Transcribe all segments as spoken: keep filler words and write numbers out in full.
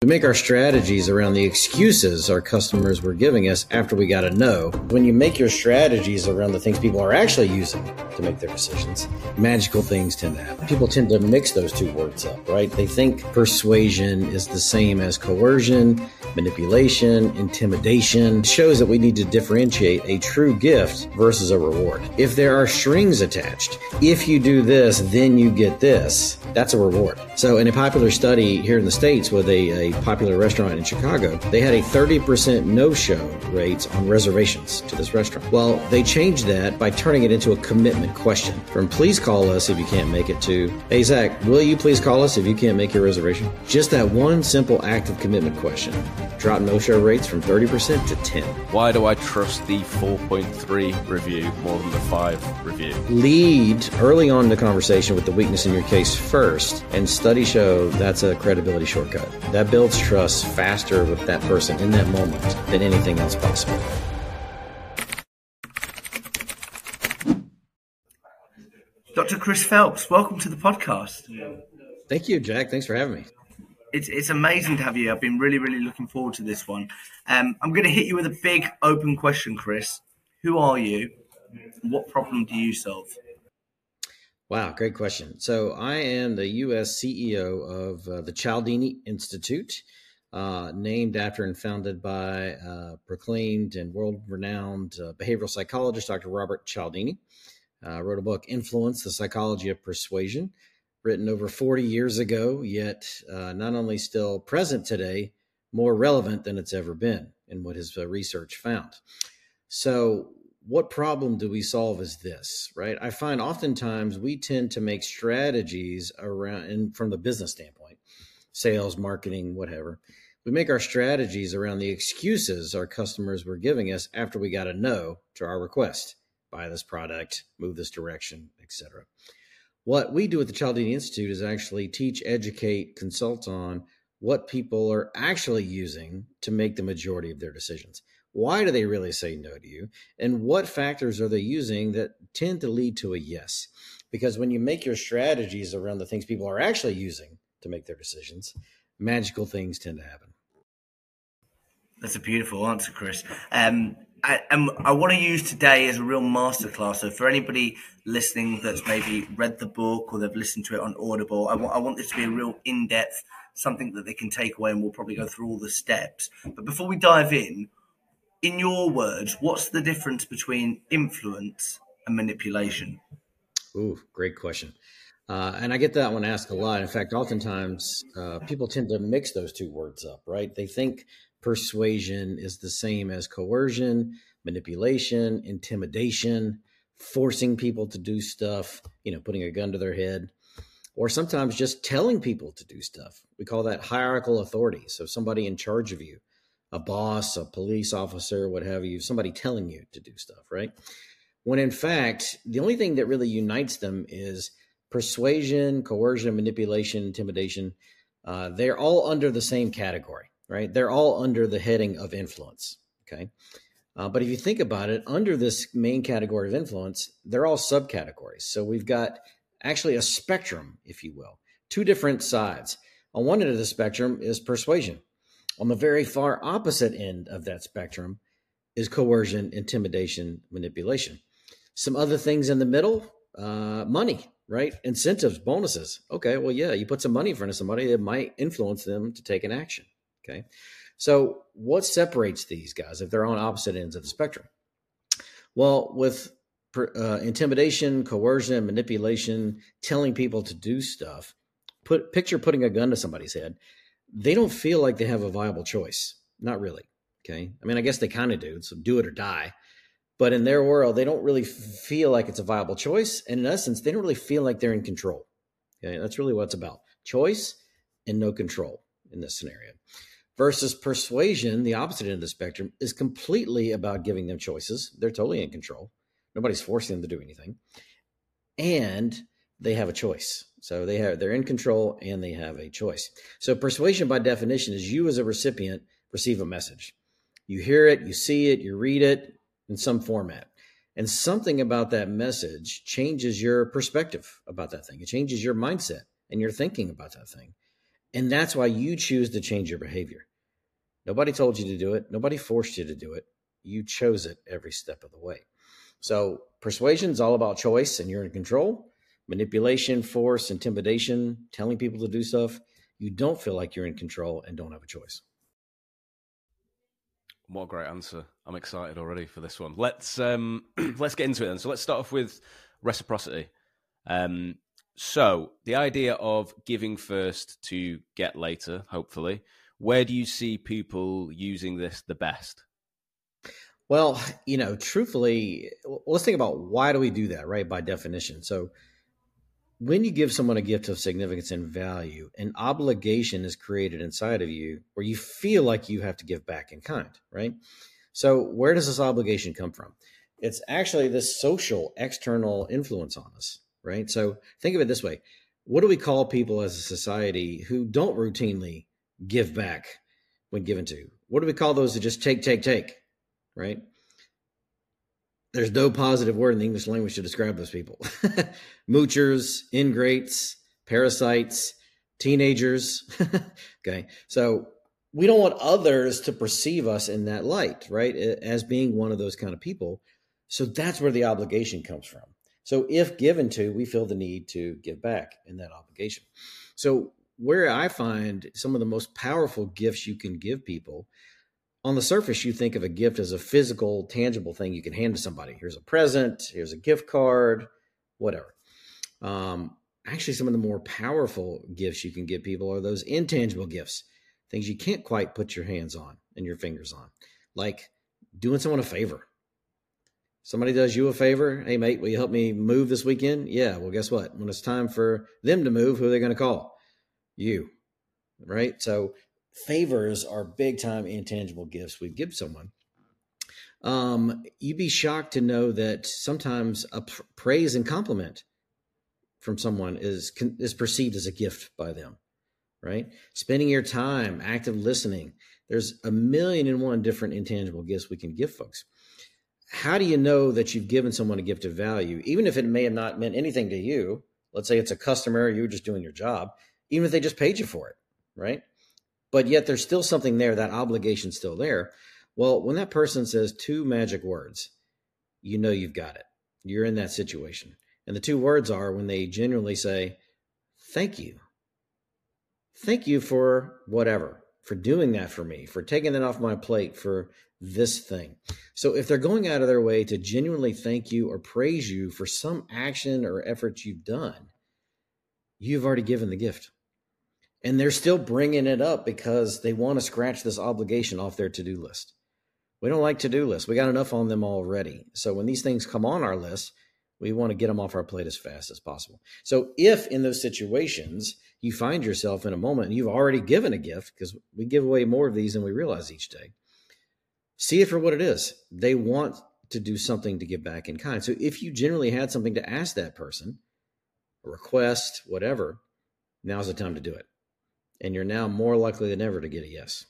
We make our strategies around the excuses our customers were giving us after we got a no. When you make your strategies around the things people are actually using to make their decisions, magical things tend to happen. People tend to mix those two words up, right? They think persuasion is the same as coercion, manipulation, intimidation. It shows that we need to differentiate a true gift versus a reward. If there are strings attached, if you do this, then you get this, that's a reward. So in a popular study here in the States with a, a popular restaurant in Chicago, they had a thirty percent no-show rates on reservations to this restaurant. Well, they changed that by turning it into a commitment question. From please call us if you can't make it to, hey Zach, will you please call us if you can't make your reservation? Just that one simple act of commitment question dropped no-show rates from thirty percent to ten. Why do I trust the four point three review more than the five review? Lead early on in the conversation with the weakness in your case first, and studies show that's a credibility shortcut. That builds trust faster with that person in that moment than anything else possible. Doctor Chris Phelps, welcome to the podcast. Thank you, Jack. Thanks for having me. It's it's amazing to have you. I've been really, really looking forward to this one. Um, I'm going to hit you with a big open question, Chris. Who are you? What problem do you solve? Wow, great question. So I am the U S C E O of uh, the Cialdini Institute, uh, named after and founded by uh, proclaimed and world-renowned uh, behavioral psychologist, Doctor Robert Cialdini. Uh, wrote a book, Influence, The Psychology of Persuasion, written over forty years ago, yet uh, not only still present today, more relevant than it's ever been in what his uh, research found. So what problem do we solve is this, right? I find oftentimes we tend to make strategies around, and from the business standpoint, sales, marketing, whatever, we make our strategies around the excuses our customers were giving us after we got a no to our request. Buy this product, move this direction, et cetera. What we do at the Cialdini Institute is actually teach, educate, consult on what people are actually using to make the majority of their decisions. Why do they really say no to you? And what factors are they using that tend to lead to a yes? Because when you make your strategies around the things people are actually using to make their decisions, magical things tend to happen. That's a beautiful answer, Chris. Um, I, um, I want to use today as a real masterclass. So for anybody listening that's maybe read the book or they've listened to it on Audible, I, w- I want this to be a real in-depth, something that they can take away, and we'll probably go through all the steps. But before we dive in, in your words, what's the difference between influence and manipulation? Ooh, great question. Uh, and I get that one asked a lot. In fact, oftentimes uh, people tend to mix those two words up, right? They think persuasion is the same as coercion, manipulation, intimidation, forcing people to do stuff, you know, putting a gun to their head, or sometimes just telling people to do stuff. We call that hierarchical authority. So somebody in charge of you, a boss, a police officer, what have you, somebody telling you to do stuff, right? When in fact, the only thing that really unites them is persuasion, coercion, manipulation, intimidation. Uh, they're all under the same category, right? They're all under the heading of influence, okay? Uh, but if you think about it, under this main category of influence, they're all subcategories. So we've got actually a spectrum, if you will, two different sides. On one end of the spectrum is persuasion. On the very far opposite end of that spectrum is coercion, intimidation, manipulation. Some other things in the middle, uh, money, right? Incentives, bonuses. Okay, well, yeah, you put some money in front of somebody that might influence them to take an action, okay? So what separates these guys if they're on opposite ends of the spectrum? Well, with uh, intimidation, coercion, manipulation, telling people to do stuff, put picture putting a gun to somebody's head, they don't feel like they have a viable choice. Not really, okay? I mean, I guess they kind of do, so do it or die. But in their world, they don't really feel like it's a viable choice. And in essence, they don't really feel like they're in control. Okay, that's really what it's about. Choice and no control in this scenario. Versus persuasion, the opposite end of the spectrum, is completely about giving them choices. They're totally in control. Nobody's forcing them to do anything. And they have a choice. So they have, they're in control and they have a choice. So persuasion by definition is you as a recipient receive a message. You hear it, you see it, you read it in some format. And something about that message changes your perspective about that thing. It changes your mindset and your thinking about that thing. And that's why you choose to change your behavior. Nobody told you to do it. Nobody forced you to do it. You chose it every step of the way. So persuasion is all about choice, and you're in control. Manipulation, force, intimidation, telling people to do stuff, you don't feel like you're in control and don't have a choice. What a great answer. I'm excited already for this one. Let's um, let's get into it then. So let's start off with reciprocity. Um, so the idea of giving first to get later, hopefully, where do you see people using this the best? Well, you know, truthfully, let's think about why do we do that, right? By definition. So when you give someone a gift of significance and value, an obligation is created inside of you where you feel like you have to give back in kind, right? So where does this obligation come from? It's actually this social external influence on us, right? So think of it this way. What do we call people as a society who don't routinely give back when given to? What do we call those that just take, take, take? Right? There's no positive word in the English language to describe those people. Moochers, ingrates, parasites, teenagers. Okay. So we don't want others to perceive us in that light, right? As being one of those kind of people. So that's where the obligation comes from. So if given to, we feel the need to give back in that obligation. So where I find some of the most powerful gifts you can give people, on the surface, you think of a gift as a physical, tangible thing you can hand to somebody. Here's a present, here's a gift card, whatever. Um, actually, some of the more powerful gifts you can give people are those intangible gifts, things you can't quite put your hands on and your fingers on, like doing someone a favor. Somebody does you a favor. Hey, mate, will you help me move this weekend? Yeah, well, guess what? When it's time for them to move, who are they going to call? You, right? So favors are big time intangible gifts we give someone. Um, you'd be shocked to know that sometimes a pr- praise and compliment from someone is is perceived as a gift by them, right? Spending your time, active listening. There's a million and one different intangible gifts we can give folks. How do you know that you've given someone a gift of value, even if it may have not meant anything to you? Let's say it's a customer, you were just doing your job, even if they just paid you for it, right? But yet there's still something there, that obligation's still there. Well, when that person says two magic words, you know you've got it. You're in that situation. And the two words are when they genuinely say, thank you. Thank you for whatever, for doing that for me, for taking that off my plate, for this thing. So if they're going out of their way to genuinely thank you or praise you for some action or effort you've done, you've already given the gift. And they're still bringing it up because they want to scratch this obligation off their to-do list. We don't like to-do lists. We got enough on them already. So when these things come on our list, we want to get them off our plate as fast as possible. So if in those situations you find yourself in a moment and you've already given a gift, because we give away more of these than we realize each day, see it for what it is. They want to do something to give back in kind. So if you generally had something to ask that person, a request, whatever, now's the time to do it. And you're now more likely than ever to get a yes.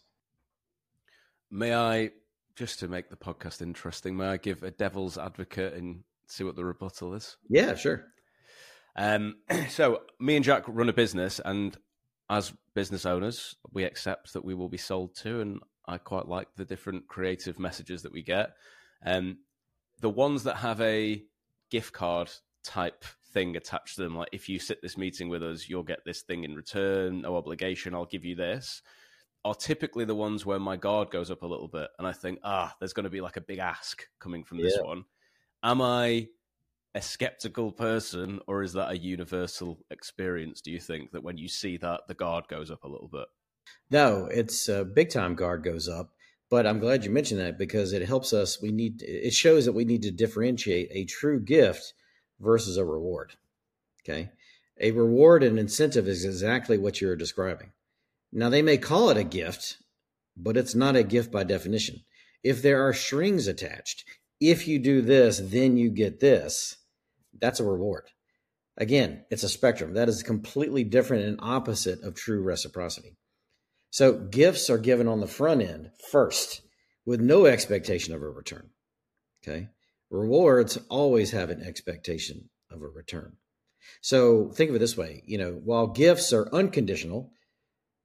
May I, just to make the podcast interesting, may I give a devil's advocate and see what the rebuttal is? Yeah, sure. Um, so me and Jack run a business, and as business owners, we accept that we will be sold to, and I quite like the different creative messages that we get. Um, the ones that have a gift card type thing attached to them, like if you sit this meeting with us, you'll get this thing in return, no obligation, I'll give you this, are typically the ones where my guard goes up a little bit and I think, ah, there's going to be like a big ask coming from this yeah. one. Am I a skeptical person, or is that a universal experience, do you think, that when you see that, the guard goes up a little bit? No, it's a big time guard goes up, but I'm glad you mentioned that because it helps us. We need, it shows that we need to differentiate a true gift versus a reward. Okay. A reward and incentive is exactly what you're describing. Now they may call it a gift, but it's not a gift by definition. If there are strings attached, if you do this, then you get this, that's a reward. Again, it's a spectrum. That is completely different and opposite of true reciprocity. So gifts are given on the front end first with no expectation of a return. Okay. Rewards always have an expectation of a return. So think of it this way, you know, while gifts are unconditional,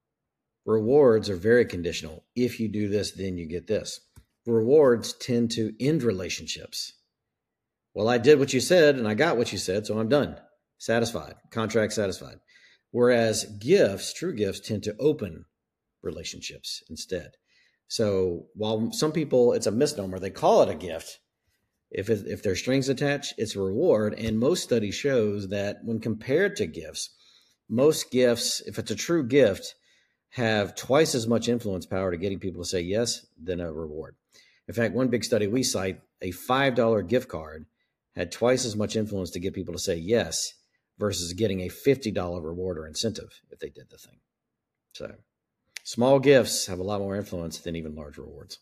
Rewards are very conditional. If you do this, then you get this. Rewards tend to end relationships. Well, I did what you said and I got what you said, so I'm done. Satisfied. Contract satisfied. Whereas gifts, true gifts, tend to open relationships instead. So while some people, it's a misnomer, they call it a gift. If it, if there's strings attached, it's a reward. And most study shows that when compared to gifts, most gifts, if it's a true gift, have twice as much influence power to getting people to say yes than a reward. In fact, one big study we cite, a five dollar gift card had twice as much influence to get people to say yes versus getting a fifty dollar reward or incentive if they did the thing. So small gifts have a lot more influence than even large rewards.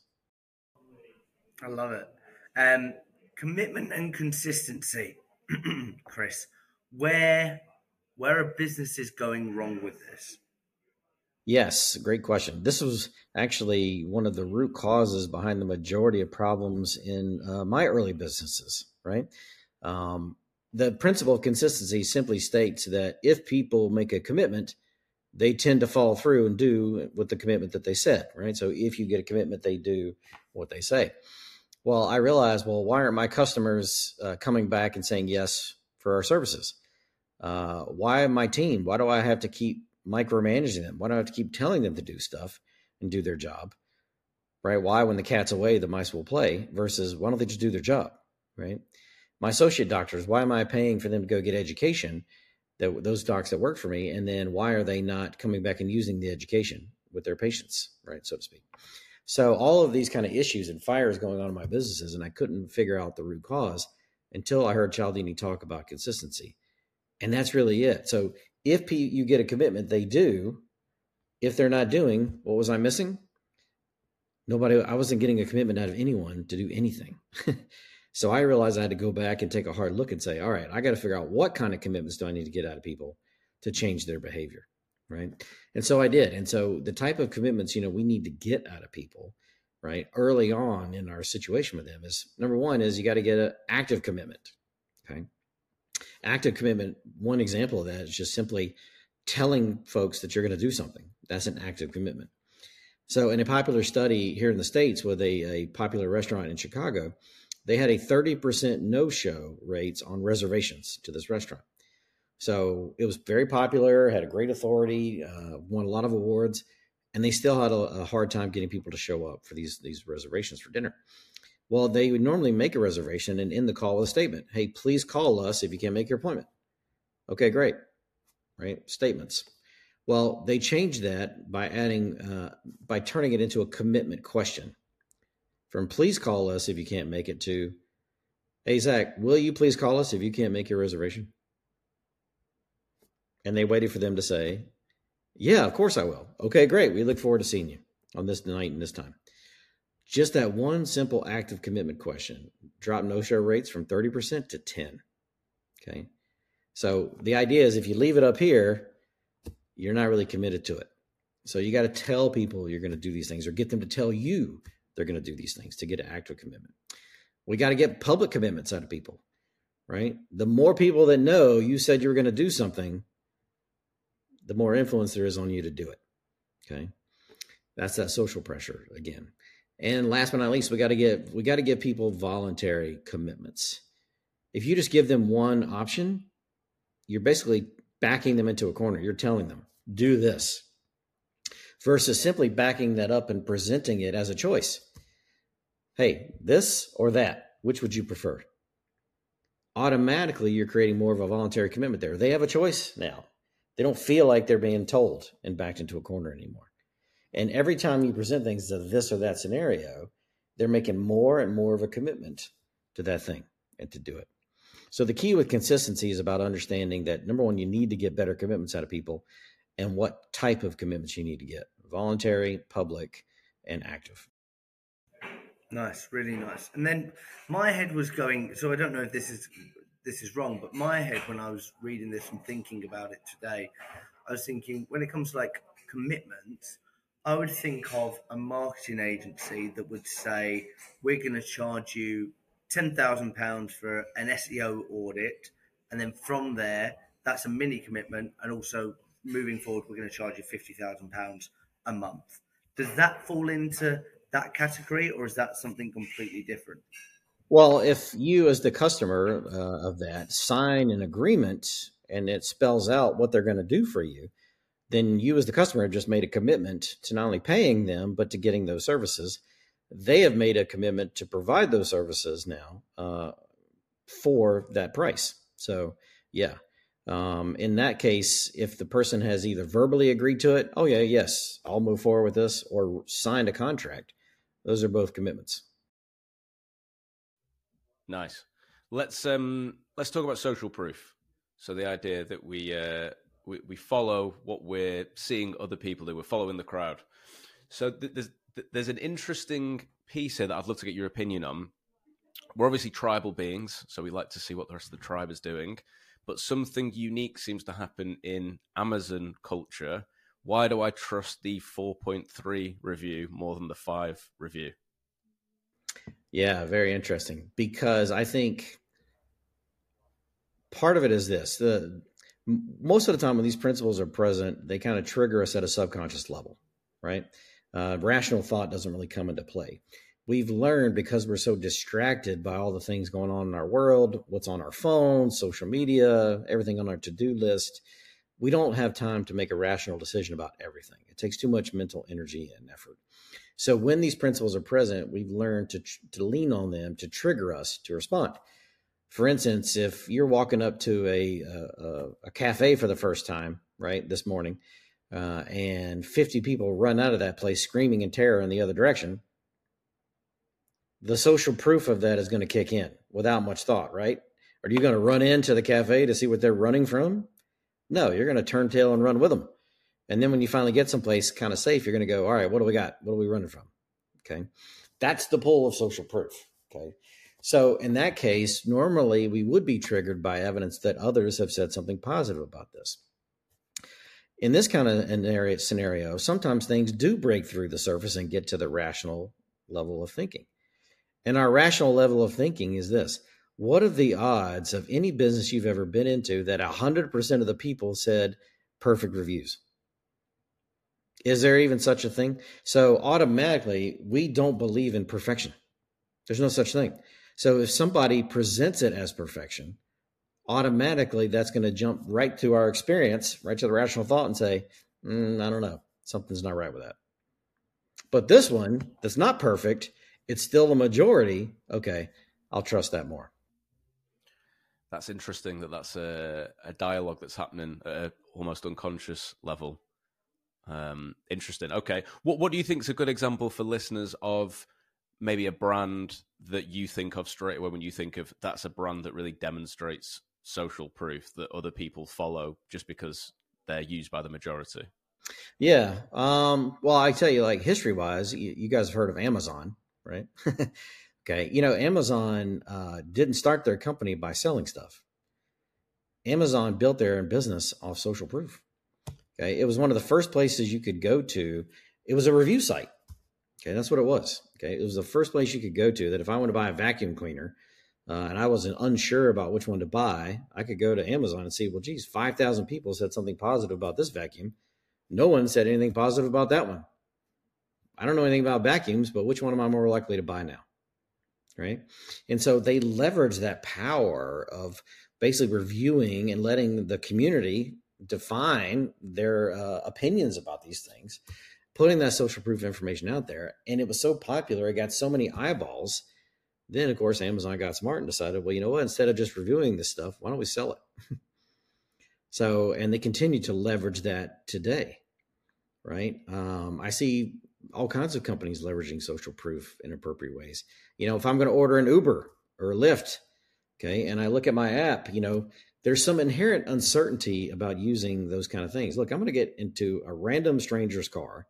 I love it. Um, commitment and consistency. Chris, where where are businesses going wrong with this? Yes, great question. This was actually one of the root causes behind the majority of problems in uh, my early businesses, right? Um, the principle of consistency simply states that if people make a commitment, they tend to follow through and do with the commitment that they said, right? So if you get a commitment, they do what they say. Well, I realized, well, why aren't my customers uh, coming back and saying yes for our services? Uh, why my team? Why do I have to keep micromanaging them? Why do I have to keep telling them to do stuff and do their job, right? Why, when the cat's away, the mice will play, versus why don't they just do their job, right? My associate doctors, why am I paying for them to go get education, that those docs that work for me, and then why are they not coming back and using the education with their patients, right, so to speak? So all of these kind of issues and fires going on in my businesses, and I couldn't figure out the root cause until I heard Cialdini talk about consistency. And that's really it. So if you get a commitment, they do. If they're not doing, what was I missing? Nobody, I wasn't getting a commitment out of anyone to do anything. So I realized I had to go back and take a hard look and say, all right, I got to figure out what kind of commitments do I need to get out of people to change their behavior, right? And so I did. And so the type of commitments, you know, we need to get out of people, right, early on in our situation with them is, number one is you got to get an active commitment, okay? Active commitment, one example of that is just simply telling folks that you're going to do something. That's an active commitment. So in a popular study here in the States with a, a popular restaurant in Chicago, they had a thirty percent no-show rates on reservations to this restaurant. So it was very popular, had a great authority, uh, won a lot of awards, and they still had a, a hard time getting people to show up for these, these reservations for dinner. Well, they would normally make a reservation and end the call with a statement. Hey, please call us if you can't make your appointment. Okay, great. Right? Statements. Well, they changed that by adding, uh, by turning it into a commitment question. From please call us if you can't make it to, hey, Zach, will you please call us if you can't make your reservation? And they waited for them to say, yeah, of course I will. Okay, great. We look forward to seeing you on this night and this time. Just that one simple active commitment question dropped no-show rates from thirty percent to ten. Okay. So the idea is if you leave it up here, you're not really committed to it. So you got to tell people you're going to do these things or get them to tell you they're going to do these things to get an active commitment. We got to get public commitments out of people, right? The more people that know you said you were going to do something, the more influence there is on you to do it. Okay. That's that social pressure again. And last but not least, we got to get we got to give people voluntary commitments. If you just give them one option, you're basically backing them into a corner. You're telling them, do this, versus simply backing that up and presenting it as a choice. Hey, this or that, which would you prefer? Automatically, you're creating more of a voluntary commitment there. They have a choice now. They don't feel like they're being told and backed into a corner anymore. And every time you present things as a this or that scenario, they're making more and more of a commitment to that thing and to do it. So the key with consistency is about understanding that, number one, you need to get better commitments out of people and what type of commitments you need to get: voluntary, public, and active. Nice, really nice. And then my head was going, so I don't know if this is this is wrong, but my head, when I was reading this and thinking about it today, I was thinking when it comes to like commitments, I would think of a marketing agency that would say, we're going to charge you ten thousand pounds for an S E O audit. And then from there, that's a mini commitment. And also moving forward, we're going to charge you fifty thousand pounds a month. Does that fall into that category, or is that something completely different? Well, if you as the customer uh, of that sign an agreement and it spells out what they're going to do for you, then you as the customer just made a commitment to not only paying them, but to getting those services. They have made a commitment to provide those services now uh, for that price. So, yeah. Um, in that case, if the person has either verbally agreed to it, oh yeah, yes, I'll move forward with this, or signed a contract, those are both commitments. Nice. Let's um let's talk about social proof. So the idea that we uh we, we follow what we're seeing other people do. We're following the crowd. So th- there's th- there's an interesting piece here that I'd love to get your opinion on. We're obviously tribal beings, so we like to see what the rest of the tribe is doing. But something unique seems to happen in Amazon culture. Why do I trust the four point three review more than the five review? Yeah, very interesting. Because I think part of it is this. The most of the time when these principles are present, they kind of trigger us at a subconscious level, right? Uh, rational thought doesn't really come into play. We've learned, because we're so distracted by all the things going on in our world, what's on our phones, social media, everything on our to-do list, we don't have time to make a rational decision about everything. It takes too much mental energy and effort. So when these principles are present, we've learned to to lean on them to trigger us to respond. For instance, if you're walking up to a a, a cafe for the first time, right, this morning, uh, and fifty people run out of that place screaming in terror in the other direction, the social proof of that is going to kick in without much thought, right? Are you going to run into the cafe to see what they're running from? No, you're going to turn tail and run with them. And then when you finally get someplace kind of safe, you're going to go, all right, what do we got? What are we running from? Okay. That's the pull of social proof. Okay. So in that case, normally we would be triggered by evidence that others have said something positive about this. In this kind of an area scenario, sometimes things do break through the surface and get to the rational level of thinking. And our rational level of thinking is this: what are the odds of any business you've ever been into that one hundred percent of the people said perfect reviews? Is there even such a thing? So automatically, we don't believe in perfection. There's no such thing. So if somebody presents it as perfection, automatically that's going to jump right to our experience, right to the rational thought, and say, mm, I don't know, something's not right with that. But this one that's not perfect, it's still the majority. Okay, I'll trust that more. That's interesting that that's a, a dialogue that's happening at an almost unconscious level. Um, interesting. Okay. What what do you think is a good example for listeners of maybe a brand that you think of straight away when you think of that's a brand that really demonstrates social proof that other people follow just because they're used by the majority? Yeah. Um, well, I tell you, like history wise, you, you guys have heard of Amazon, right? Okay. You know, Amazon uh, didn't start their company by selling stuff. Amazon built their business off social proof. Okay. It was one of the first places you could go to. It was a review site. Okay. That's what it was. Okay. It was the first place you could go to that if I want to buy a vacuum cleaner uh, and I wasn't unsure about which one to buy, I could go to Amazon and see, well, geez, five thousand people said something positive about this vacuum. No one said anything positive about that one. I don't know anything about vacuums, but which one am I more likely to buy now? Right. And so they leverage that power of basically reviewing and letting the community define their uh, opinions about these things, putting that social proof information out there. And it was so popular, it got so many eyeballs. Then, of course, Amazon got smart and decided, well, you know what, instead of just reviewing this stuff, why don't we sell it? So, and they continue to leverage that today, right? Um, I see all kinds of companies leveraging social proof in appropriate ways. You know, if I'm going to order an Uber or a Lyft, okay, and I look at my app, you know, there's some inherent uncertainty about using those kind of things. Look, I'm going to get into a random stranger's car.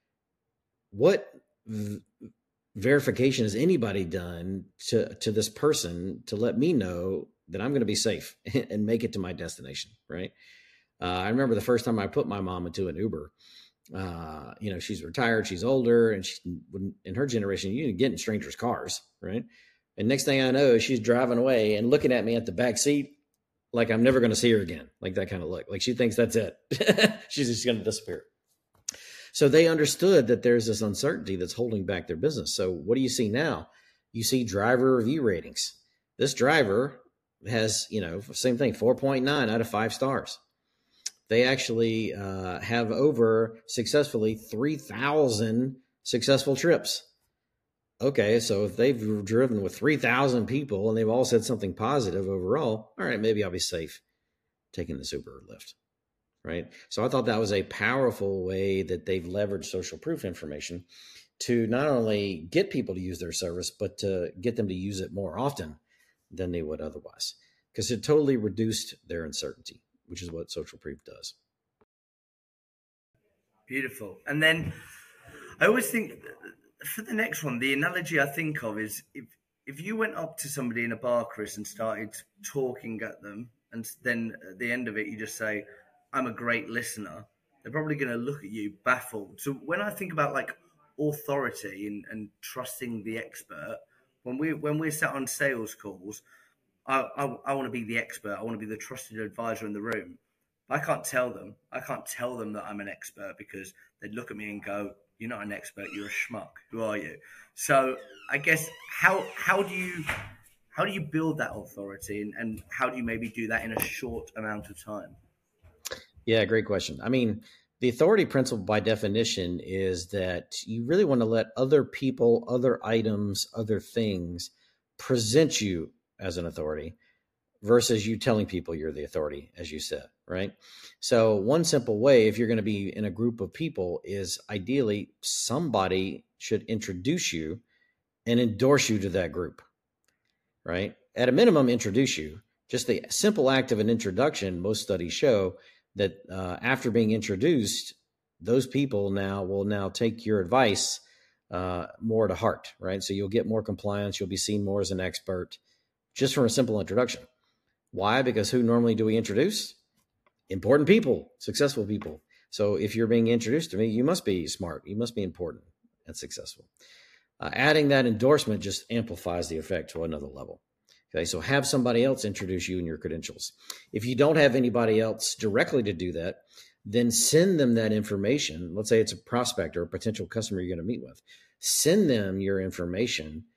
What v- verification has anybody done to, to this person to let me know that I'm going to be safe and make it to my destination, right? Uh, I remember the first time I put my mom into an Uber. Uh, you know, she's retired, she's older, and she, in her generation, you didn't get in strangers' cars, right? And next thing I know, she's driving away and looking at me at the back seat like I'm never going to see her again, like that kind of look. Like she thinks that's it. She's just going to disappear. So they understood that there's this uncertainty that's holding back their business. So what do you see now? You see driver review ratings. This driver has, you know, same thing, four point nine out of five stars. They actually uh, have over successfully three thousand successful trips. Okay, so if they've driven with three thousand people and they've all said something positive overall, all right, maybe I'll be safe taking this Uber or Lyft, right? So I thought that was a powerful way that they've leveraged social proof information to not only get people to use their service, but to get them to use it more often than they would otherwise, because it totally reduced their uncertainty, which is what social proof does. Beautiful. And then I always think for the next one, the analogy I think of is if, if you went up to somebody in a bar, Chris, and started talking at them, and then at the end of it, you just say, I'm a great listener, they're probably going to look at you baffled. So when I think about like authority and, and trusting the expert, when we when we're sat on sales calls, I, I, I want to be the expert. I want to be the trusted advisor in the room. I can't tell them. I can't tell them that I'm an expert, because they'd look at me and go, you're not an expert. You're a schmuck. Who are you? So I guess how how do you how do you build that authority, and, and how do you maybe do that in a short amount of time? Yeah, great question. I mean, the authority principle by definition is that you really want to let other people, other items, other things present you as an authority versus you telling people you're the authority, as you said, right? So one simple way, if you're going to be in a group of people, is ideally somebody should introduce you and endorse you to that group, right? At a minimum, introduce you. Just the simple act of an introduction, most studies show that uh, after being introduced, those people now will now take your advice uh, more to heart, right? So you'll get more compliance. You'll be seen more as an expert just from a simple introduction. Why? Because who normally do we introduce? Important people, successful people. So if you're being introduced to me, you must be smart. You must be important and successful. Uh, adding that endorsement just amplifies the effect to another level. Okay, so have somebody else introduce you and your credentials. If you don't have anybody else directly to do that, then send them that information. Let's say it's a prospect or a potential customer you're going to meet with. Send them your information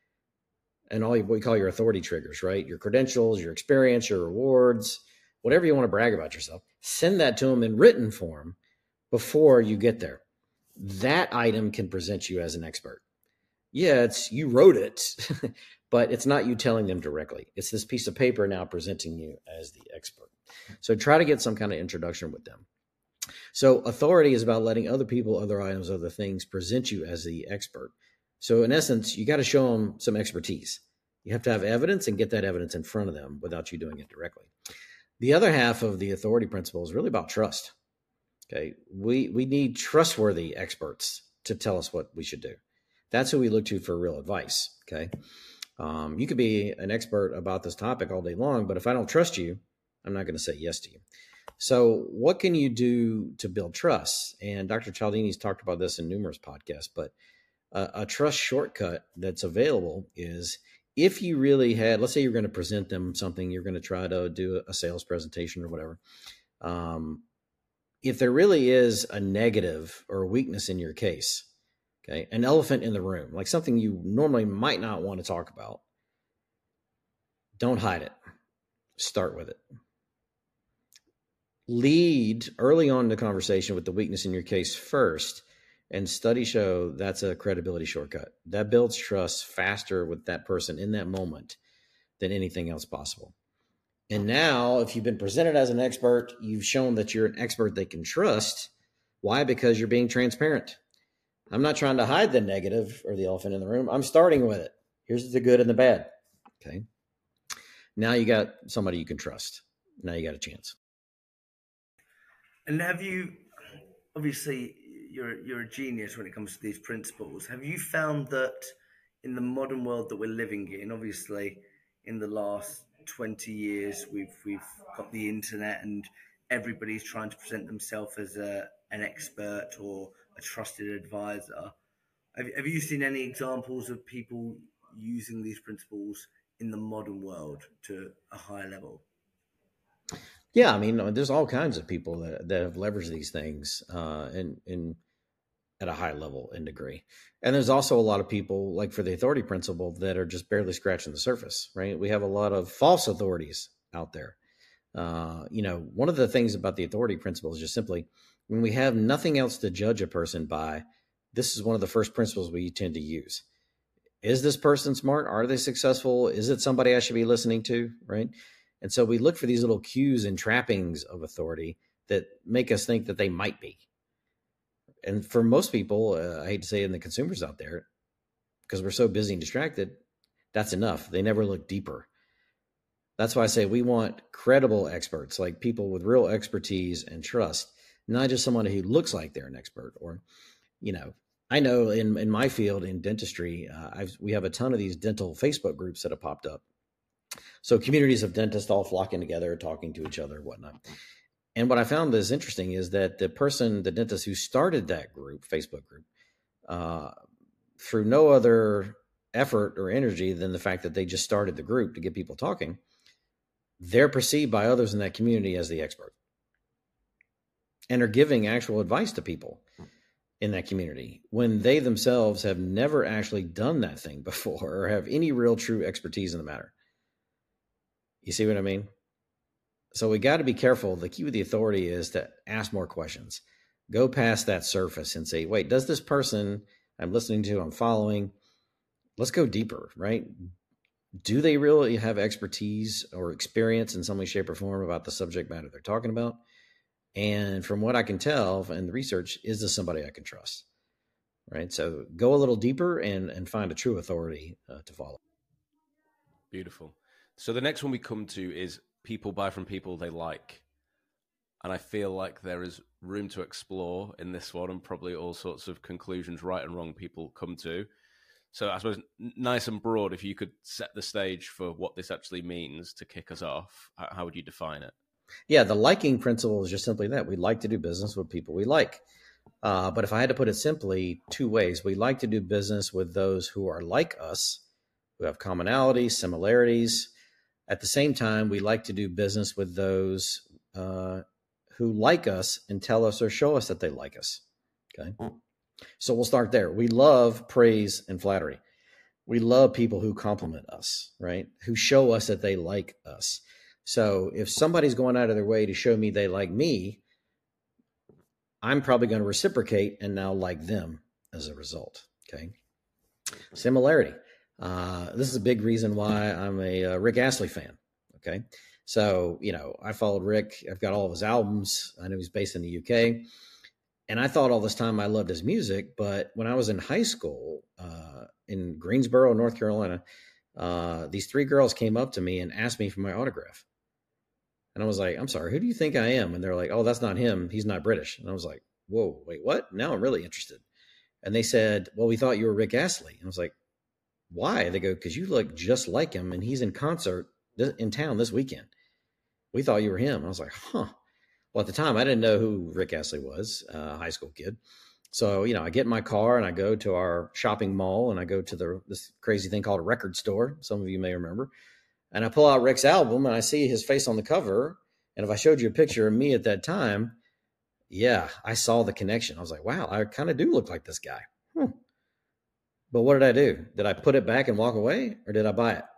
and all what we call your authority triggers, right? Your credentials, your experience, your rewards, whatever you want to brag about yourself. Send that to them in written form before you get there. That item can present you as an expert. Yeah, it's you wrote it, but it's not you telling them directly. It's this piece of paper now presenting you as the expert. So try to get some kind of introduction with them. So authority is about letting other people, other items, other things present you as the expert. So in essence, you got to show them some expertise. You have to have evidence and get that evidence in front of them without you doing it directly. The other half of the authority principle is really about trust. Okay, we we need trustworthy experts to tell us what we should do. That's who we look to for real advice. Okay, um, you could be an expert about this topic all day long, but if I don't trust you, I'm not going to say yes to you. So what can you do to build trust? And Doctor Cialdini's talked about this in numerous podcasts, but a, a trust shortcut that's available is if you really had, let's say you're going to present them something, you're going to try to do a sales presentation or whatever. Um, if there really is a negative or a weakness in your case, okay, an elephant in the room, like something you normally might not want to talk about, don't hide it. Start with it. Lead early on in the conversation with the weakness in your case first, and studies show that's a credibility shortcut. That builds trust faster with that person in that moment than anything else possible. And now, if you've been presented as an expert, you've shown that you're an expert they can trust. Why? Because you're being transparent. I'm not trying to hide the negative or the elephant in the room. I'm starting with it. Here's the good and the bad. Okay. Now you got somebody you can trust. Now you got a chance. And have you, obviously, you're you're a genius when it comes to these principles. Have you found that in the modern world that we're living in, obviously, in the last twenty years, we've we've got the internet and everybody's trying to present themselves as a an expert or a trusted advisor. Have, have you seen any examples of people using these principles in the modern world to a higher level? Yeah, I mean, there's all kinds of people that, that have leveraged these things. Uh, and, and at a high level and degree. And there's also a lot of people, like for the authority principle, that are just barely scratching the surface, right? We have a lot of false authorities out there. Uh, you know, one of the things about the authority principle is just simply when we have nothing else to judge a person by, this is one of the first principles we tend to use. Is this person smart? Are they successful? Is it somebody I should be listening to? Right. And so we look for these little cues and trappings of authority that make us think that they might be. And for most people, uh, I hate to say it, in the consumers out there, because we're so busy and distracted, that's enough. They never look deeper. That's why I say we want credible experts, like people with real expertise and trust, not just someone who looks like they're an expert. Or, you know, I know in, in my field in dentistry, uh, I've, we have a ton of these dental Facebook groups that have popped up. So communities of dentists all flocking together, talking to each other, whatnot. And what I found is interesting is that the person, the dentist who started that group, Facebook group, uh, through no other effort or energy than the fact that they just started the group to get people talking, they're perceived by others in that community as the expert and are giving actual advice to people in that community when they themselves have never actually done that thing before or have any real true expertise in the matter. You see what I mean? So we got to be careful. The key with the authority is to ask more questions. Go past that surface and say, wait, does this person I'm listening to, I'm following, let's go deeper, right? Do they really have expertise or experience in some way, shape, or form about the subject matter they're talking about? And from what I can tell and the research, is this somebody I can trust? Right? So go a little deeper and, and find a true authority uh, to follow. Beautiful. So the next one we come to is people buy from people they like. And I feel like there is room to explore in this one and probably all sorts of conclusions, right and wrong, people come to. So I suppose nice and broad, if you could set the stage for what this actually means to kick us off, how would you define it? Yeah, the liking principle is just simply that. We like to do business with people we like. Uh, but if I had to put it simply, two ways. We like to do business with those who are like us, who have commonalities, similarities. At the same time, we like to do business with those uh, who like us and tell us or show us that they like us. Okay. So we'll start there. We love praise and flattery. We love people who compliment us, right? Who show us that they like us. So if somebody's going out of their way to show me they like me, I'm probably going to reciprocate and now like them as a result. Okay. Similarity. Uh, this is a big reason why I'm a uh, Rick Astley fan. Okay. So, you know, I followed Rick. I've got all of his albums. I know he's based in the U K. And I thought all this time I loved his music. But when I was in high school uh, in Greensboro, North Carolina, uh, these three girls came up to me and asked me for my autograph. And I was like, I'm sorry, who do you think I am? And they're like, oh, that's not him. He's not British. And I was like, whoa, wait, what? Now I'm really interested. And they said, well, we thought you were Rick Astley. And I was like, why? They go, because you look just like him. And he's in concert in town this weekend. We thought you were him. And I was like, huh. Well, at the time, I didn't know who Rick Astley was, a uh, high school kid. So, you know, I get in my car and I go to our shopping mall and I go to the this crazy thing called a record store. Some of you may remember. And I pull out Rick's album and I see his face on the cover. And if I showed you a picture of me at that time, yeah, I saw the connection. I was like, wow, I kind of do look like this guy. Hmm. But what did I do? Did I put it back and walk away, or did I buy it?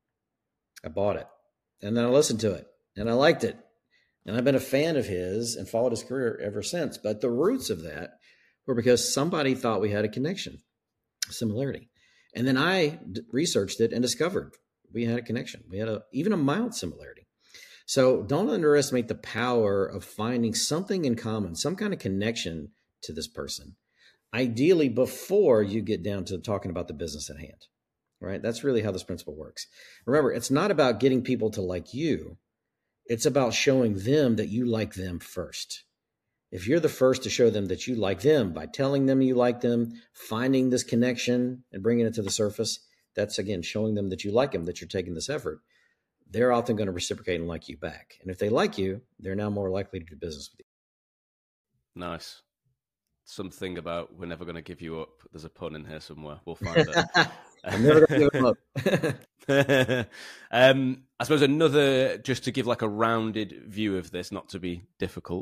I bought it. And then I listened to it and I liked it. And I've been a fan of his and followed his career ever since. But the roots of that were because somebody thought we had a connection, a similarity. And then I d- researched it and discovered we had a connection. We had a, even a mild similarity. So don't underestimate the power of finding something in common, some kind of connection to this person, ideally before you get down to talking about the business at hand, right? That's really how this principle works. Remember, it's not about getting people to like you. It's about showing them that you like them first. If you're the first to show them that you like them by telling them you like them, finding this connection and bringing it to the surface, that's, again, showing them that you like them, that you're taking this effort. They're often going to reciprocate and like you back. And if they like you, they're now more likely to do business with you. Nice. Something about we're never going to give you up. There's a pun in here somewhere. We'll find it. I'm never going to give them up. um, I suppose another, just to give like a rounded view of this, not to be difficult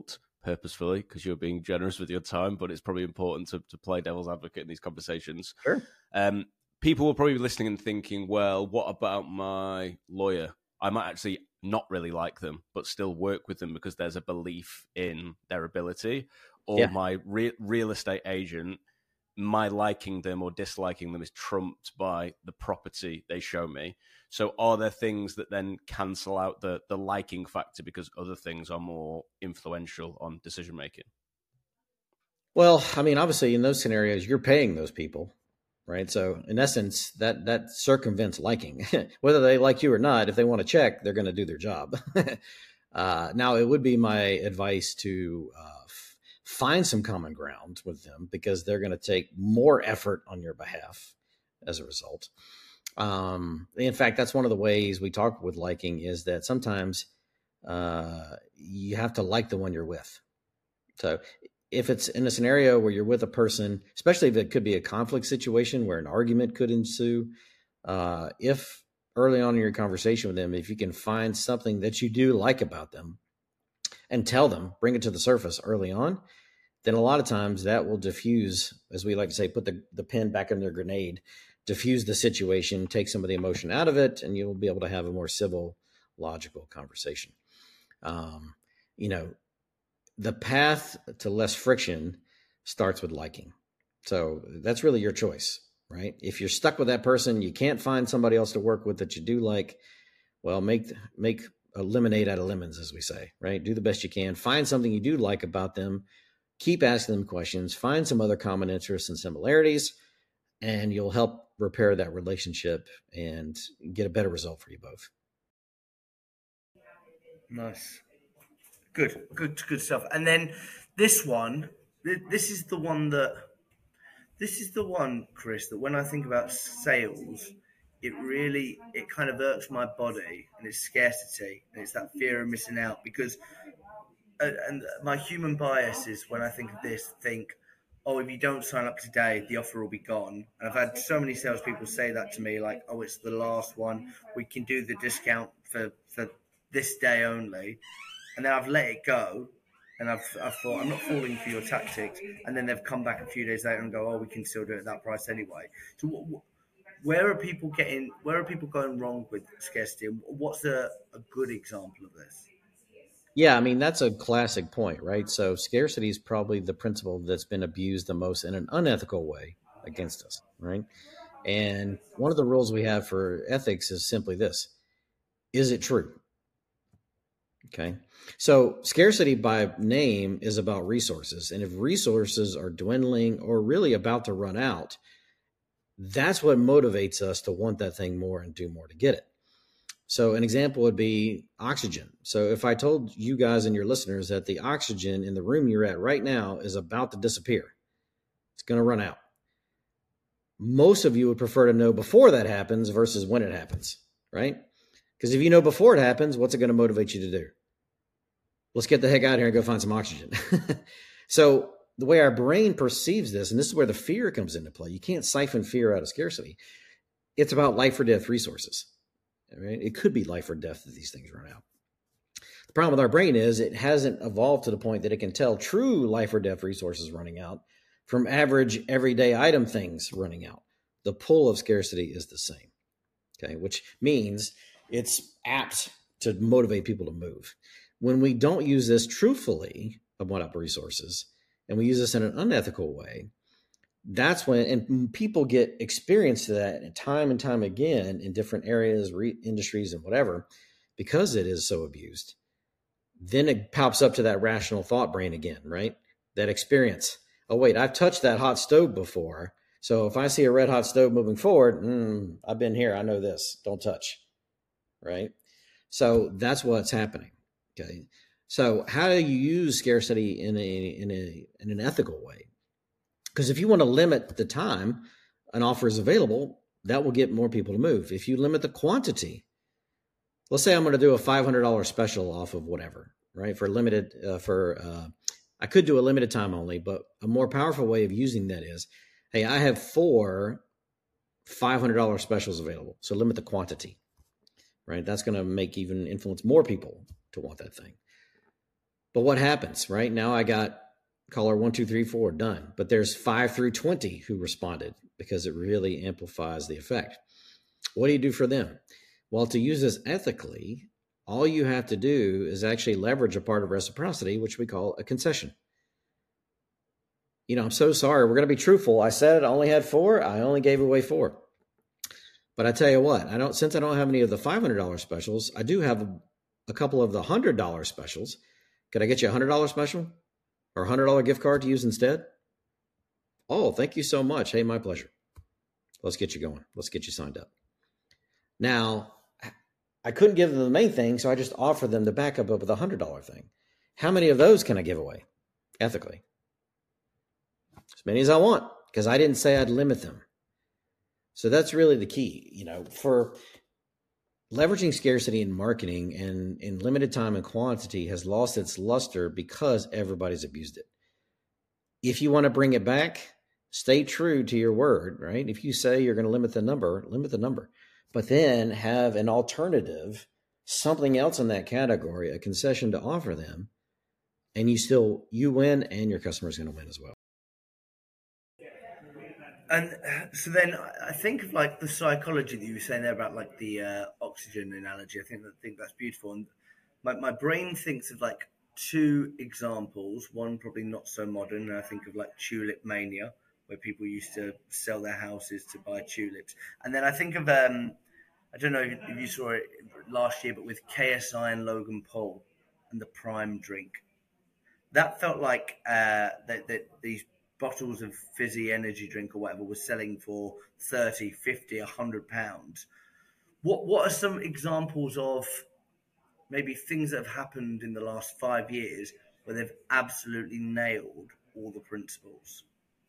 purposefully because you're being generous with your time, but it's probably important to, to play devil's advocate in these conversations. Sure. Um, people will probably be listening and thinking, well, what about my lawyer? I might actually not really like them, but still work with them because there's a belief in their ability. Or yeah. my re- real estate agent, my liking them or disliking them is trumped by the property they show me. So are there things that then cancel out the, the liking factor because other things are more influential on decision making? Well, I mean, obviously in those scenarios, you're paying those people, right? So in essence, that, that circumvents liking. Whether they like you or not, if they want to check, they're going to do their job. uh, now, it would be my advice to uh, f- find some common ground with them because they're going to take more effort on your behalf as a result. Um, in fact, that's one of the ways we talk with liking is that sometimes uh, you have to like the one you're with. So if it's in a scenario where you're with a person, especially if it could be a conflict situation where an argument could ensue, uh, if early on in your conversation with them, if you can find something that you do like about them and tell them, bring it to the surface early on, then a lot of times that will diffuse, as we like to say, put the, the pin back in their grenade, diffuse the situation, take some of the emotion out of it, and you'll be able to have a more civil, logical conversation. Um, you know, the path to less friction starts with liking. So that's really your choice, right? If you're stuck with that person, you can't find somebody else to work with that you do like, well, make, make a lemonade out of lemons, as we say, right? Do the best you can. Find something you do like about them. Keep asking them questions. Find some other common interests and similarities, and you'll help repair that relationship and get a better result for you both. Nice. Good, good, good stuff. And then this one, this is the one that, this is the one, Chris, that when I think about sales, it really, it kind of irks my body, and it's scarcity, and it's that fear of missing out, because, uh, and my human bias is when I think of this, think, oh, if you don't sign up today, the offer will be gone. And I've had so many salespeople say that to me, like, oh, it's the last one. We can do the discount for, for this day only. And then I've let it go. And I've, I've thought, I'm not falling for your tactics. And then they've come back a few days later and go, oh, we can still do it at that price anyway. So what, where are people getting, where are people going wrong with scarcity? What's a, a good example of this? Yeah, I mean, that's a classic point, right? So scarcity is probably the principle that's been abused the most in an unethical way against us, right? And one of the rules we have for ethics is simply this. Is it true? Okay. So scarcity by name is about resources. And if resources are dwindling or really about to run out, that's what motivates us to want that thing more and do more to get it. So an example would be oxygen. So if I told you guys and your listeners that the oxygen in the room you're at right now is about to disappear, it's going to run out. Most of you would prefer to know before that happens versus when it happens, right? Because if you know before it happens, what's it going to motivate you to do? Let's get the heck out of here and go find some oxygen. So the way our brain perceives this, and this is where the fear comes into play. You can't siphon fear out of scarcity. It's about life or death resources. Right? It could be life or death that these things run out. The problem with our brain is it hasn't evolved to the point that it can tell true life or death resources running out from average everyday item things running out. The pull of scarcity is the same, okay, which means it's apt to motivate people to move. When we don't use this truthfully about resources, and we use this in an unethical way, that's when, and people get experience to that time and time again in different areas, re, industries, and whatever, because it is so abused. Then it pops up to that rational thought brain again, right? That experience. Oh, wait, I've touched that hot stove before. So if I see a red hot stove moving forward, mm, I've been here. I know this. Don't touch, right? So that's what's happening. Okay. So how do you use scarcity in a in a in an ethical way? Because if you want to limit the time an offer is available, that will get more people to move. If you limit the quantity, let's say I'm going to do a five hundred dollars special off of whatever, right? For limited, uh, for, uh, I could do a limited time only, but a more powerful way of using that is, hey, I have four five hundred dollars specials available. So limit the quantity, right? That's going to make even influence more people to want that thing. But what happens, right? Now I got caller one, two, three, four done, but there's five through twenty who responded because it really amplifies the effect. What do you do for them? Well, to use this ethically, all you have to do is actually leverage a part of reciprocity, which we call a concession. You know, I'm so sorry. We're going to be truthful. I said I only had four. I only gave away four. But I tell you what, I don't, since I don't have any of the five hundred dollars specials, I do have a, a couple of the one hundred dollars specials. Could I get you a one hundred dollars special or a one hundred dollars gift card to use instead? Oh, thank you so much. Hey, my pleasure. Let's get you going. Let's get you signed up. Now, I couldn't give them the main thing, so I just offered them the backup of the one hundred dollars thing. How many of those can I give away ethically? As many as I want, because I didn't say I'd limit them. So that's really the key, you know, for leveraging scarcity in marketing and in limited time and quantity has lost its luster because everybody's abused it. If you want to bring it back, stay true to your word, right? If you say you're going to limit the number, limit the number, but then have an alternative, something else in that category, a concession to offer them, and you still, you win and your customer's going to win as well. And so then I think of like the psychology that you were saying there about like the uh, oxygen analogy. I think that I think that's beautiful. And my, my brain thinks of like two examples, one probably not so modern. And I think of like tulip mania, where people used to sell their houses to buy tulips. And then I think of, um, I don't know if you saw it last year, but with K S I and Logan Paul and the Prime drink. That felt like uh, that, that these bottles of fizzy energy drink or whatever was selling for thirty, fifty, a hundred pounds. What what are some examples of maybe things that have happened in the last five years where they've absolutely nailed all the principles?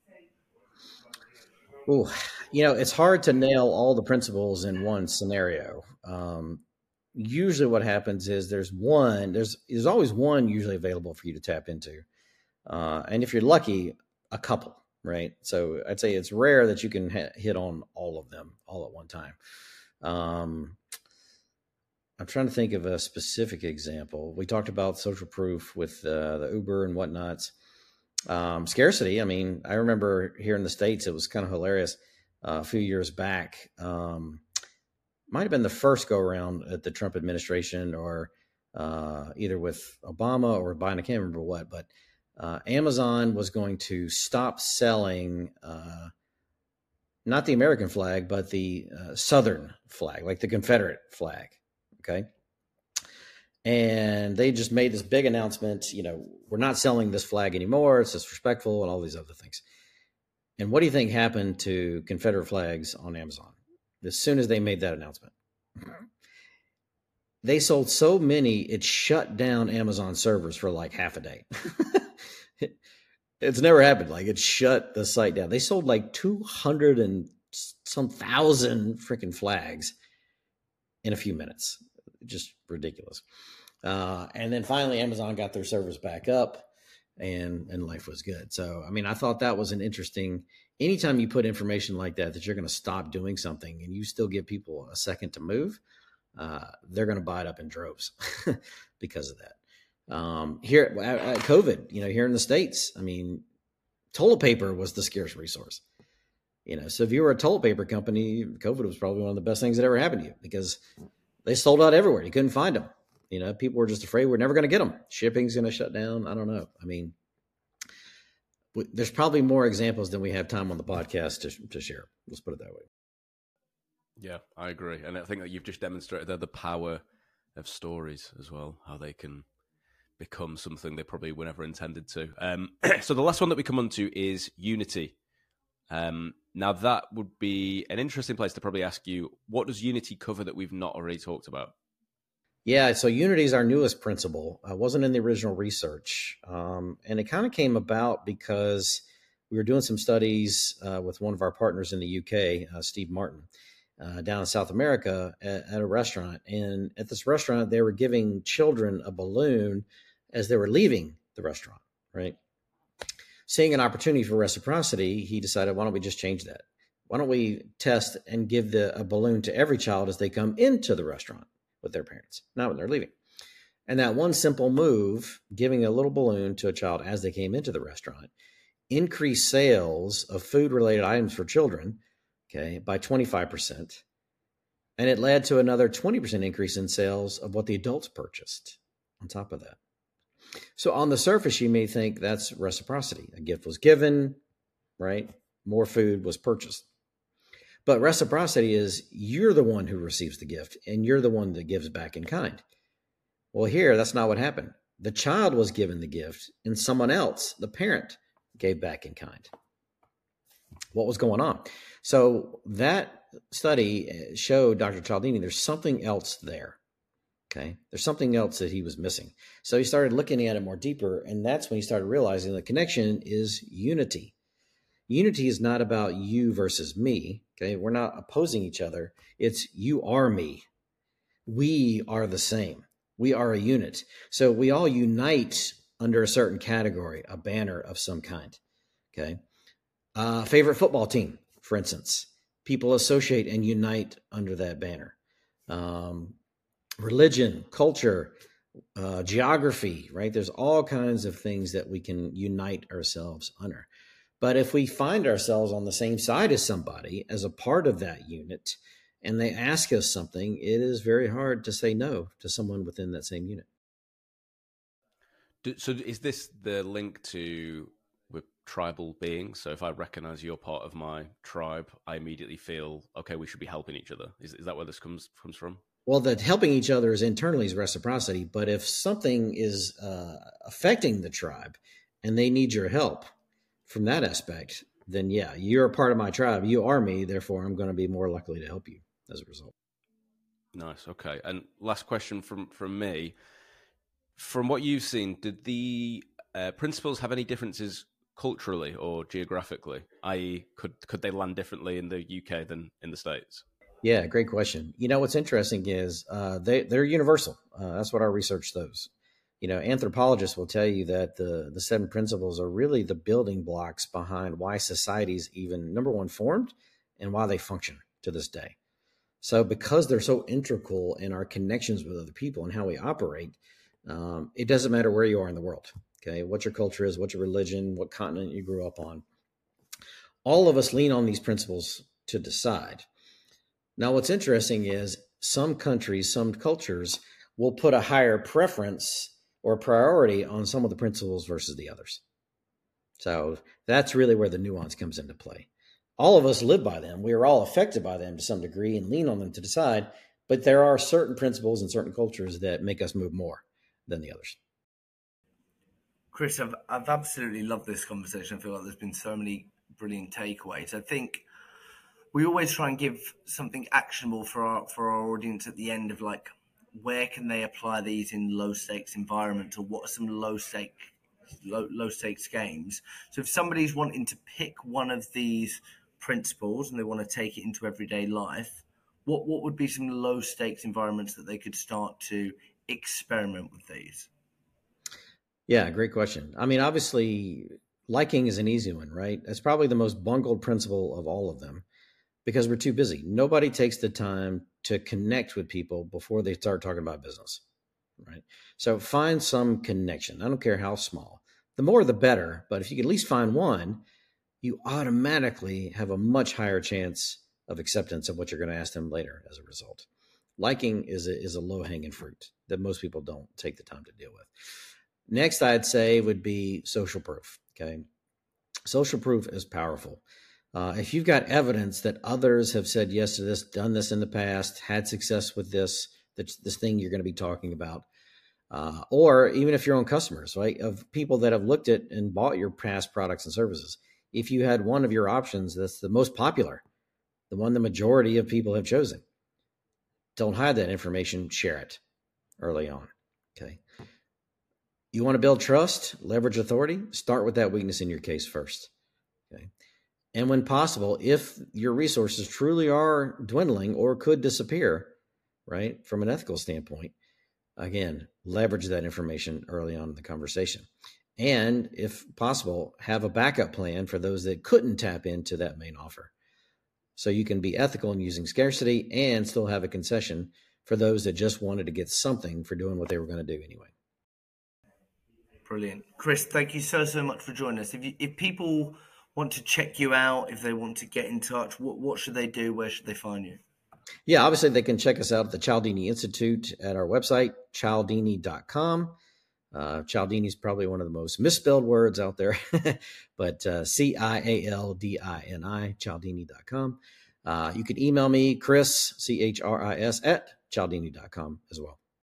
Oh, you know, it's hard to nail all the principles in one scenario. Um, usually what happens is there's one, there's, there's always one usually available for you to tap into. Uh, and if you're lucky, a couple, right? So I'd say it's rare that you can ha- hit on all of them all at one time. Um, I'm trying to think of a specific example. We talked about social proof with uh, the Uber and whatnots. Um, scarcity. I mean, I remember here in the States, it was kind of hilarious. Uh, a few years back, um, might have been the first go around at the Trump administration or uh, either with Obama or Biden. I can't remember what, but Uh, Amazon was going to stop selling uh, not the American flag, but the uh, Southern flag, like the Confederate flag. Okay. And they just made this big announcement, you know, we're not selling this flag anymore. It's disrespectful and all these other things. And what do you think happened to Confederate flags on Amazon as soon as they made that announcement? They sold so many, it shut down Amazon servers for like half a day. It's never happened. Like it shut the site down. They sold like two hundred and some thousand freaking flags in a few minutes. Just ridiculous. Uh, and then finally Amazon got their servers back up and, and life was good. So, I mean, I thought that was an interesting, anytime you put information like that, that you're going to stop doing something and you still give people a second to move, uh, they're going to buy it up in droves because of that. Um, here at, at COVID, you know, here in the States, I mean, toilet paper was the scarce resource, you know, so if you were a toilet paper company, COVID was probably one of the best things that ever happened to you because they sold out everywhere. You couldn't find them. You know, people were just afraid we're never going to get them. Shipping's going to shut down. I don't know. I mean, w- there's probably more examples than we have time on the podcast to, to share. Let's put it that way. Yeah, I agree. And I think that you've just demonstrated there the power of stories as well, how they can become something they probably were never intended to. Um, so the last one that we come on to is Unity. Um, now that would be an interesting place to probably ask you, what does Unity cover that we've not already talked about? Yeah, so Unity is our newest principle. I wasn't in the original research. Um, and it kind of came about because we were doing some studies uh, with one of our partners in the U K, uh, Steve Martin, uh, down in South America at, at a restaurant. And at this restaurant, they were giving children a balloon as they were leaving the restaurant, right? Seeing an opportunity for reciprocity, he decided, why don't we just change that? Why don't we test and give the, a balloon to every child as they come into the restaurant with their parents, not when they're leaving. And that one simple move, giving a little balloon to a child as they came into the restaurant, increased sales of food-related items for children, okay, by twenty-five percent. And it led to another twenty percent increase in sales of what the adults purchased on top of that. So on the surface, you may think that's reciprocity. A gift was given, right? More food was purchased. But reciprocity is you're the one who receives the gift and you're the one that gives back in kind. Well, here, that's not what happened. The child was given the gift and someone else, the parent, gave back in kind. What was going on? So that study showed Doctor Cialdini there's something else there. Okay. There's something else that he was missing. So he started looking at it more deeper, and that's when he started realizing the connection is unity. Unity is not about you versus me. Okay. We're not opposing each other. It's you are me. We are the same. We are a unit. So we all unite under a certain category, a banner of some kind. Okay. Uh, favorite football team, for instance, people associate and unite under that banner. Um, religion, culture, uh, geography, right? There's all kinds of things that we can unite ourselves under. But if we find ourselves on the same side as somebody as a part of that unit, and they ask us something, it is very hard to say no to someone within that same unit. So is this the link to with tribal beings? So if I recognize you're part of my tribe, I immediately feel, okay, we should be helping each other. Is, is that where this comes comes from? Well, that helping each other is internally is reciprocity. But if something is uh, affecting the tribe and they need your help from that aspect, then yeah, you're a part of my tribe. You are me. Therefore, I'm going to be more likely to help you as a result. Nice. Okay. And last question from, from me. From what you've seen, did the uh, principles have any differences culturally or geographically? that is, could could they land differently in the U K than in the States? Yeah, great question. You know, what's interesting is uh, they, they're universal. Uh, that's what our research shows. You know, anthropologists will tell you that the, the seven principles are really the building blocks behind why societies even, number one, formed and why they function to this day. So because they're so integral in our connections with other people and how we operate, um, it doesn't matter where you are in the world, okay, what your culture is, what your religion, what continent you grew up on. All of us lean on these principles to decide. Now, what's interesting is some countries, some cultures will put a higher preference or priority on some of the principles versus the others. So that's really where the nuance comes into play. All of us live by them. We are all affected by them to some degree and lean on them to decide, but there are certain principles and certain cultures that make us move more than the others. Chris, I've, I've absolutely loved this conversation. I feel like there's been so many brilliant takeaways. I think we always try and give something actionable for our for our audience at the end of like, where can they apply these in low stakes environments, or what are some low stake low, low stakes games? So if somebody's wanting to pick one of these principles and they want to take it into everyday life, what what would be some low stakes environments that they could start to experiment with these? Yeah, great question. I mean, obviously, liking is an easy one, right? It's probably the most bungled principle of all of them because we're too busy. Nobody takes the time to connect with people before they start talking about business, right? So find some connection. I don't care how small. The more, the better. But if you can at least find one, you automatically have a much higher chance of acceptance of what you're going to ask them later as a result. Liking is a, is a low-hanging fruit that most people don't take the time to deal with. Next, I'd say would be social proof. Okay. Social proof is powerful. Uh, if you've got evidence that others have said yes to this, done this in the past, had success with this, this, this thing you're going to be talking about, uh, or even if your own customers, right, of people that have looked at and bought your past products and services, if you had one of your options that's the most popular, the one the majority of people have chosen, don't hide that information, share it early on. Okay. You want to build trust, leverage authority, start with that weakness in your case first. Okay. And when possible, if your resources truly are dwindling or could disappear, right, from an ethical standpoint, again, leverage that information early on in the conversation. And if possible, have a backup plan for those that couldn't tap into that main offer. So you can be ethical in using scarcity and still have a concession for those that just wanted to get something for doing what they were going to do anyway. Brilliant. Chris, thank you so, so much for joining us. If you, if people want to check you out, if they want to get in touch, what, what should they do? Where should they find you? Yeah, obviously they can check us out at the Cialdini Institute at our website, cialdini dot com. Uh, Cialdini is probably one of the most misspelled words out there, but uh, C I A L D I N I, cialdini dot com. Uh, you can email me, Chris, C H R I S, at cialdini dot com as well.